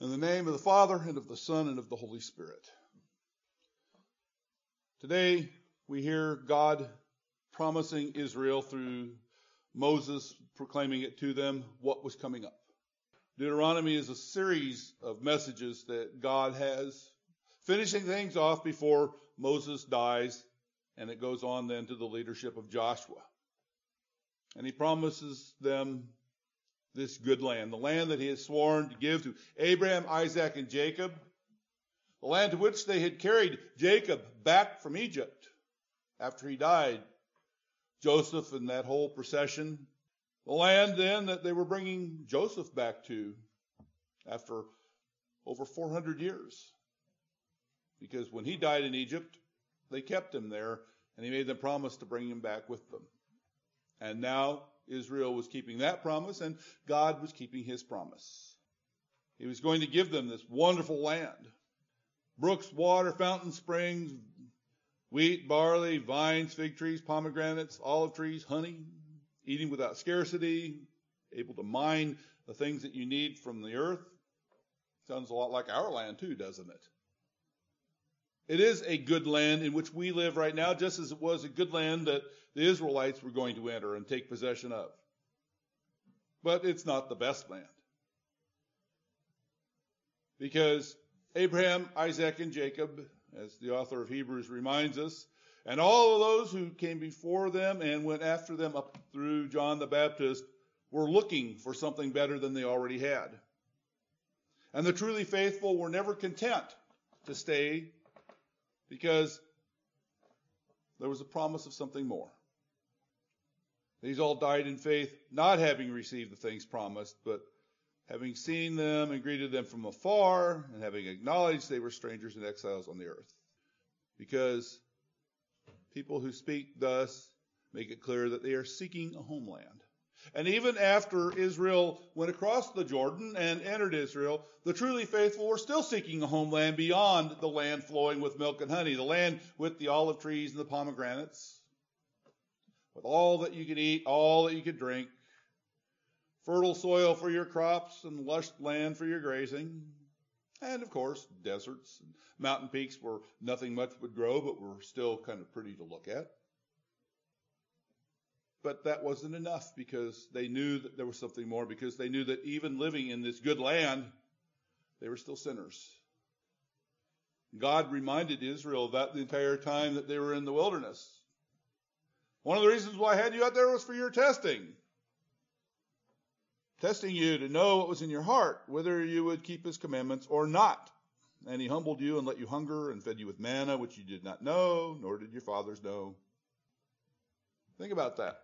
In the name of the Father, and of the Son, and of the Holy Spirit. Today, we hear God promising Israel through Moses proclaiming it to them what was coming up. Deuteronomy is a series of messages that God has, finishing things off before Moses dies, and it goes on then to the leadership of Joshua. And he promises them this good land, the land that he had sworn to give to Abraham, Isaac, and Jacob, the land to which they had carried Jacob back from Egypt after he died, Joseph and that whole procession, the land then that they were bringing Joseph back to after over 400 years. Because when he died in Egypt, they kept him there, and he made them promise to bring him back with them. And now Israel was keeping that promise, and God was keeping his promise. He was going to give them this wonderful land. Brooks, water, fountain springs, wheat, barley, vines, fig trees, pomegranates, olive trees, honey, eating without scarcity, able to mine the things that you need from the earth. Sounds a lot like our land too, doesn't it? It is a good land in which we live right now, just as it was a good land that the Israelites were going to enter and take possession of. But it's not the best land. Because Abraham, Isaac, and Jacob, as the author of Hebrews reminds us, and all of those who came before them and went after them up through John the Baptist were looking for something better than they already had. And the truly faithful were never content to stay because there was a promise of something more. These all died in faith, not having received the things promised, but having seen them and greeted them from afar, and having acknowledged they were strangers and exiles on the earth. Because people who speak thus make it clear that they are seeking a homeland. And even after Israel went across the Jordan and entered Israel, the truly faithful were still seeking a homeland beyond the land flowing with milk and honey, the land with the olive trees and the pomegranates, with all that you could eat, all that you could drink, fertile soil for your crops and lush land for your grazing, and of course deserts and mountain peaks where nothing much would grow but were still kind of pretty to look at. But that wasn't enough because they knew that there was something more, because they knew that even living in this good land, they were still sinners. God reminded Israel of that the entire time that they were in the wilderness. One of the reasons why I had you out there was for your testing. Testing you to know what was in your heart, whether you would keep his commandments or not. And he humbled you and let you hunger and fed you with manna, which you did not know, nor did your fathers know. Think about that.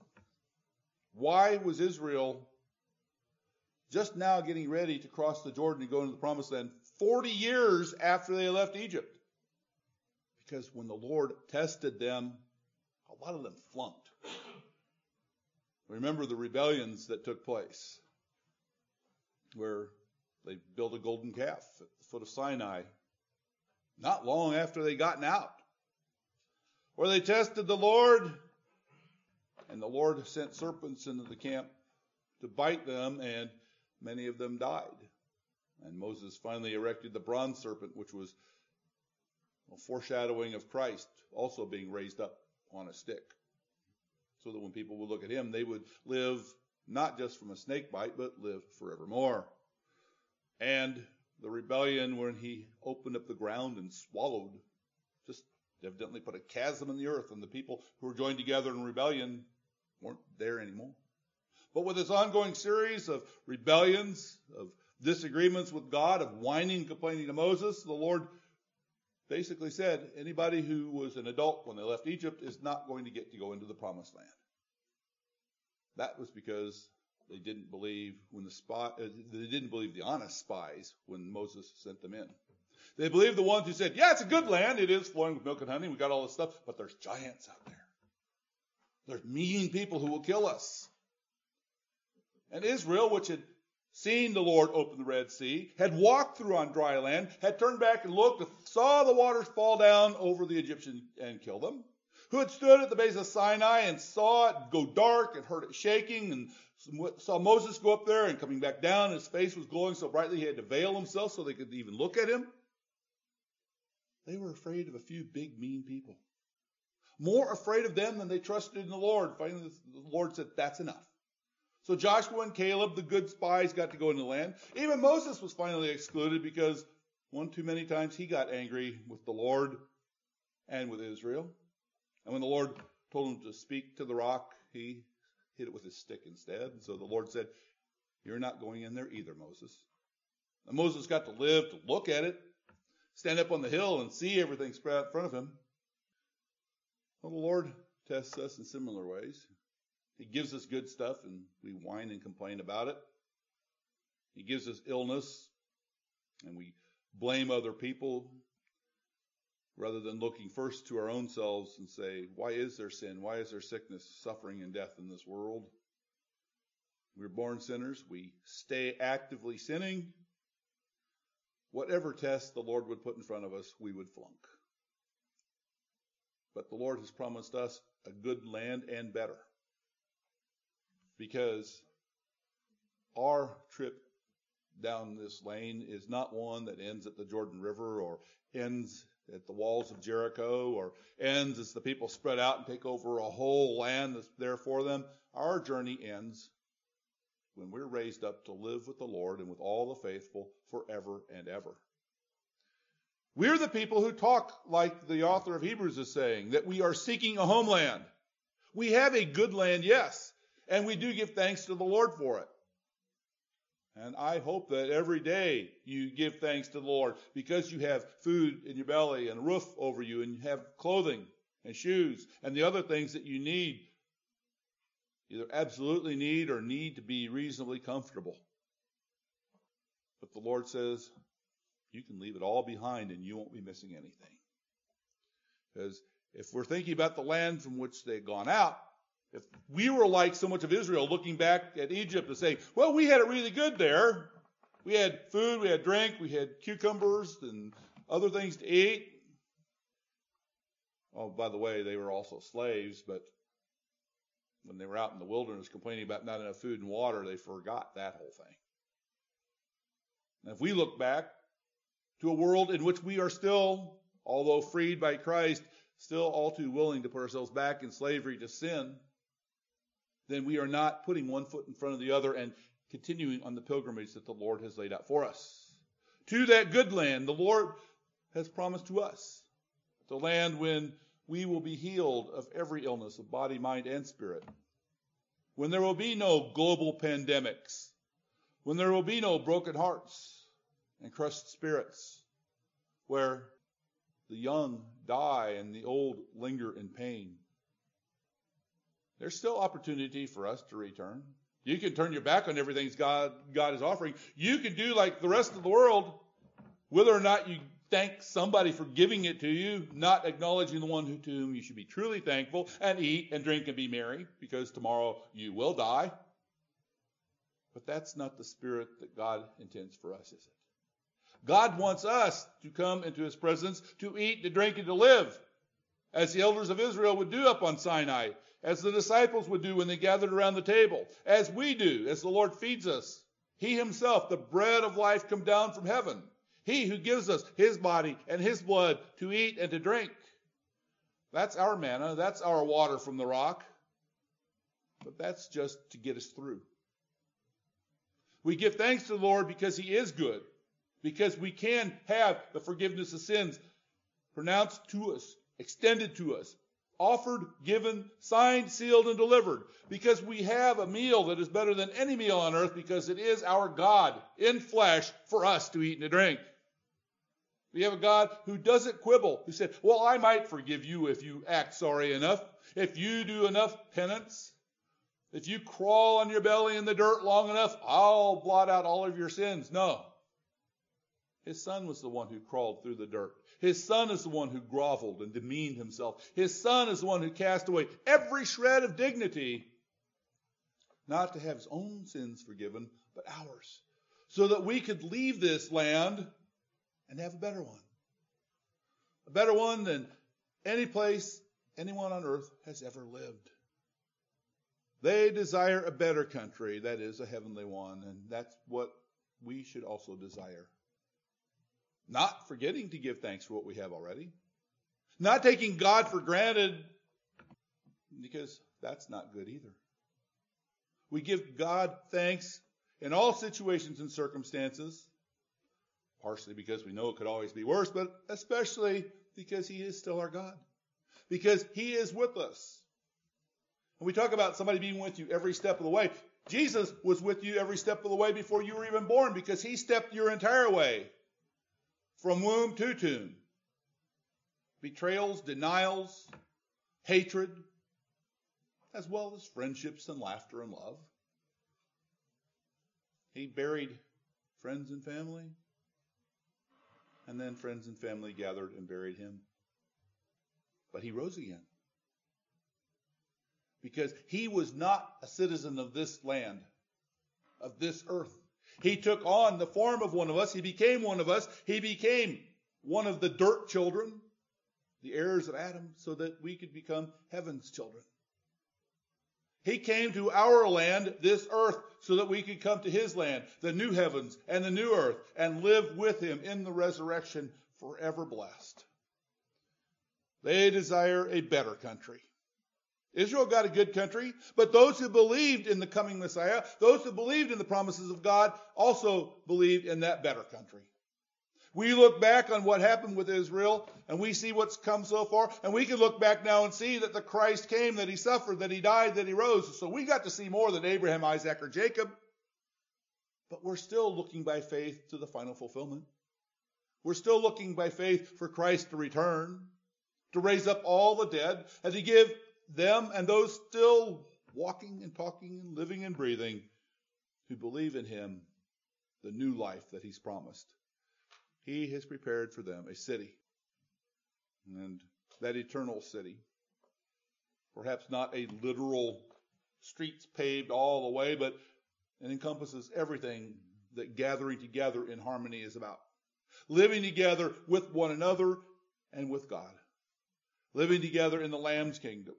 Why was Israel just now getting ready to cross the Jordan and go into the promised land 40 years after they left Egypt? Because when the Lord tested them, a lot of them flunked. Remember the rebellions that took place where they built a golden calf at the foot of Sinai not long after they gotten out, where they tested the Lord, and the Lord sent serpents into the camp to bite them, and many of them died. And Moses finally erected the bronze serpent, which was a foreshadowing of Christ also being raised up on a stick, so that when people would look at him, they would live not just from a snake bite, but live forevermore. And the rebellion, when he opened up the ground and swallowed, just evidently put a chasm in the earth, and the people who were joined together in rebellion weren't there anymore. But with this ongoing series of rebellions, of disagreements with God, of whining and complaining to Moses, the Lord basically said anybody who was an adult when they left Egypt is not going to get to go into the promised land. That was because they didn't believe they didn't believe the honest spies when Moses sent them in. They believed the ones who said, yeah, it's a good land. It is flowing with milk and honey. We got all this stuff, but there's giants out there. There's mean people who will kill us. And Israel, which had seen the Lord open the Red Sea, had walked through on dry land, had turned back and looked, saw the waters fall down over the Egyptians and kill them, who had stood at the base of Sinai and saw it go dark and heard it shaking, and saw Moses go up there and coming back down, his face was glowing so brightly he had to veil himself so they could even look at him. They were afraid of a few big, mean people. More afraid of them than they trusted in the Lord. Finally, the Lord said, that's enough. So Joshua and Caleb, the good spies, got to go into the land. Even Moses was finally excluded because one too many times he got angry with the Lord and with Israel. And when the Lord told him to speak to the rock, he hit it with his stick instead. And so the Lord said, you're not going in there either, Moses. And Moses got to live to look at it, stand up on the hill and see everything spread out in front of him. Well, the Lord tests us in similar ways. He gives us good stuff and we whine and complain about it. He gives us illness and we blame other people rather than looking first to our own selves and say, why is there sin? Why is there sickness, suffering, and death in this world? We're born sinners. We stay actively sinning. Whatever test the Lord would put in front of us, we would flunk. But the Lord has promised us a good land and better. Because our trip down this lane is not one that ends at the Jordan River or ends at the walls of Jericho or ends as the people spread out and take over a whole land that's there for them. Our journey ends when we're raised up to live with the Lord and with all the faithful forever and ever. We're the people who talk like the author of Hebrews is saying, that we are seeking a homeland. We have a good land, yes, and we do give thanks to the Lord for it. And I hope that every day you give thanks to the Lord because you have food in your belly and a roof over you and you have clothing and shoes and the other things that you need, either absolutely need or need to be reasonably comfortable. But the Lord says you can leave it all behind and you won't be missing anything. Because if we're thinking about the land from which they've gone out, if we were like so much of Israel looking back at Egypt and saying, well, we had it really good there. We had food, we had drink, we had cucumbers and other things to eat. Oh, by the way, they were also slaves, but when they were out in the wilderness complaining about not enough food and water, they forgot that whole thing. And if we look back to a world in which we are still, although freed by Christ, still all too willing to put ourselves back in slavery to sin, then we are not putting one foot in front of the other and continuing on the pilgrimage that the Lord has laid out for us. To that good land the Lord has promised to us. The land when we will be healed of every illness of body, mind, and spirit. When there will be no global pandemics. When there will be no broken hearts and crushed spirits. Where the young die and the old linger in pain. There's still opportunity for us to return. You can turn your back on everything God is offering. You can do like the rest of the world, whether or not you thank somebody for giving it to you, not acknowledging the one to whom you should be truly thankful, and eat and drink and be merry, because tomorrow you will die. But that's not the spirit that God intends for us, is it? God wants us to come into his presence to eat, to drink, and to live, as the elders of Israel would do up on Sinai, as the disciples would do when they gathered around the table, as we do, as the Lord feeds us. He himself, the bread of life, come down from heaven. He who gives us his body and his blood to eat and to drink. That's our manna. That's our water from the rock. But that's just to get us through. We give thanks to the Lord because he is good. Because we can have the forgiveness of sins pronounced to us, extended to us, offered, given, signed, sealed, and delivered. Because we have a meal that is better than any meal on earth because it is our God in flesh for us to eat and to drink. We have a God who doesn't quibble, who said, well, I might forgive you if you act sorry enough, if you do enough penance, if you crawl on your belly in the dirt long enough, I'll blot out all of your sins. No. His son was the one who crawled through the dirt. His son is the one who groveled and demeaned himself. His son is the one who cast away every shred of dignity, not to have his own sins forgiven, but ours, so that we could leave this land and have a better one. A better one than any place anyone on earth has ever lived. They desire a better country, that is, a heavenly one, and that's what we should also desire. Not forgetting to give thanks for what we have already. Not taking God for granted, because that's not good either. We give God thanks in all situations and circumstances, partially because we know it could always be worse, but especially because He is still our God. Because He is with us. And we talk about somebody being with you every step of the way. Jesus was with you every step of the way before you were even born, because He stepped your entire way from womb to tomb. Betrayals, denials, hatred, as well as friendships and laughter and love. He buried friends and family, and then friends and family gathered and buried Him. But He rose again. Because He was not a citizen of this land, of this earth. He took on the form of one of us. He became one of us. He became one of the dirt children, the heirs of Adam, so that we could become heaven's children. He came to our land, this earth, so that we could come to His land, the new heavens and the new earth, and live with Him in the resurrection, forever blessed. They desire a better country. Israel got a good country, but those who believed in the coming Messiah, those who believed in the promises of God, also believed in that better country. We look back on what happened with Israel, and we see what's come so far, and we can look back now and see that the Christ came, that He suffered, that He died, that He rose. So we got to see more than Abraham, Isaac, or Jacob. But we're still looking by faith to the final fulfillment. We're still looking by faith for Christ to return, to raise up all the dead, and to give them and those still walking and talking and living and breathing who believe in Him the new life that He's promised. He has prepared for them a city, and that eternal city, perhaps not a literal streets paved all the way, but it encompasses everything that gathering together in harmony is about. Living together with one another and with God. Living together in the Lamb's kingdom.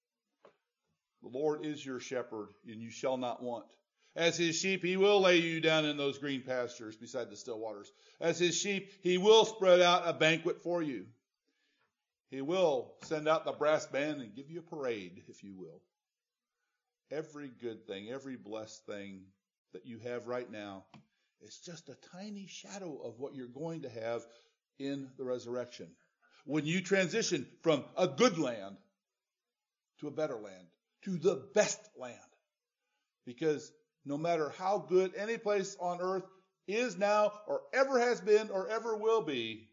The Lord is your shepherd, and you shall not want. As His sheep, He will lay you down in those green pastures beside the still waters. As His sheep, He will spread out a banquet for you. He will send out the brass band and give you a parade, if you will. Every good thing, every blessed thing that you have right now is just a tiny shadow of what you're going to have in the resurrection. When you transition from a good land to a better land, to the best land. Because no matter how good any place on earth is now, or ever has been, or ever will be,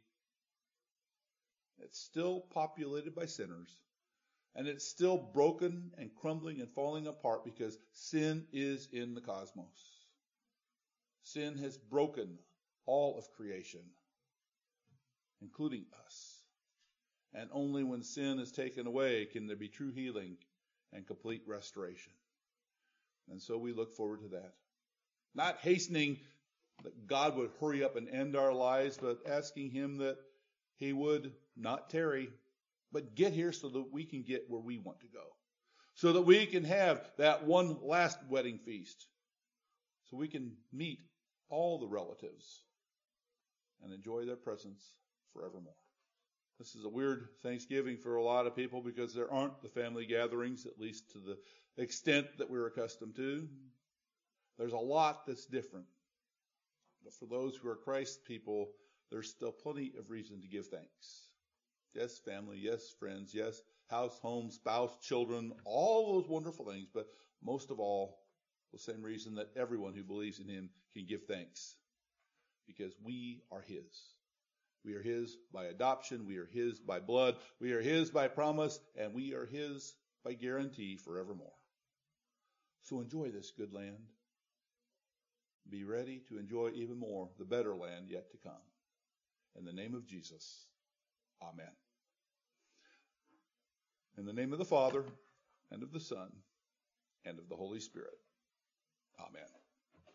it's still populated by sinners. And it's still broken and crumbling and falling apart because sin is in the cosmos. Sin has broken all of creation, including us. And only when sin is taken away can there be true healing and complete restoration. And so we look forward to that. Not hastening that God would hurry up and end our lives, but asking Him that He would not tarry, but get here so that we can get where we want to go. So that we can have that one last wedding feast. So we can meet all the relatives and enjoy their presence forevermore. This is a weird Thanksgiving for a lot of people because there aren't the family gatherings, at least to the extent that we're accustomed to. There's a lot that's different. But for those who are Christ people, there's still plenty of reason to give thanks. Yes, family. Yes, friends. Yes, house, home, spouse, children, all those wonderful things. But most of all, the same reason that everyone who believes in Him can give thanks. Because we are His. We are His by adoption. We are His by blood. We are His by promise. And we are His by guarantee forevermore. So enjoy this good land. Be ready to enjoy even more the better land yet to come. In the name of Jesus, amen. In the name of the Father, and of the Son, and of the Holy Spirit, amen.